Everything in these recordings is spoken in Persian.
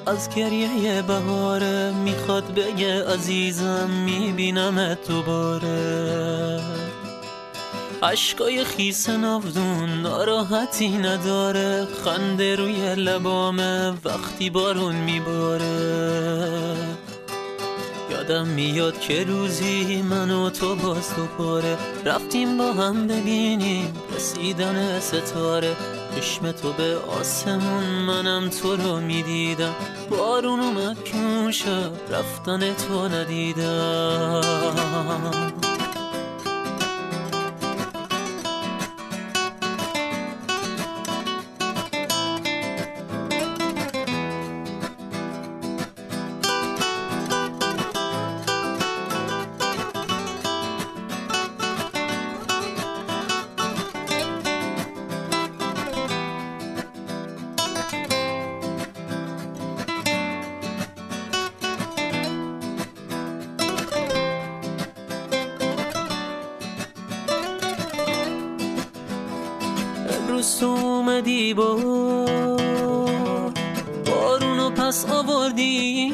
از گریه بهاره میخواد بگه عزیزم میبینمت دوباره. عشقای خیس ناودون ناراحتی نداره، خنده روی لبامه وقتی بارون میباره. یادم میاد که روزی من و تو باز دوباره رفتیم با هم ببینیم رسیدن ستاره. چشم تو به آسمون منم تو رو میدیدم، بارون اومد که اون شب رفتن تو ندیدم. امروز تو اومدی با بارونو پس آوردی،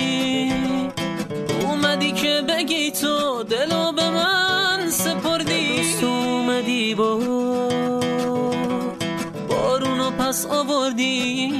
اومدی که بگی تو دلو به من سپردی. امروز تو اومدی با بارونو پس آوردی،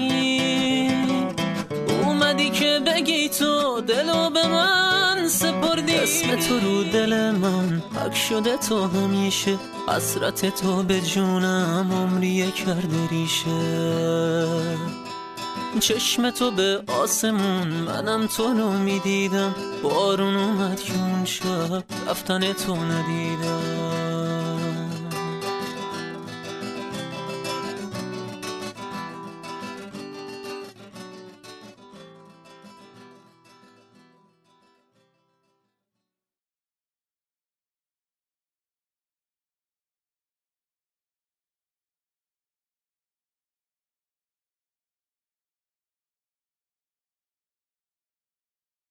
اومدی که بگی تو دلو به من سپردی. اسم تو رو دل من حک شده تو همیشه، حسرت تو به جونم عمریه کرده ریشه. چشم تو به آسمون منم تو رو میدیدم، بارون اومد که اون شب رفتن تو ندیدم.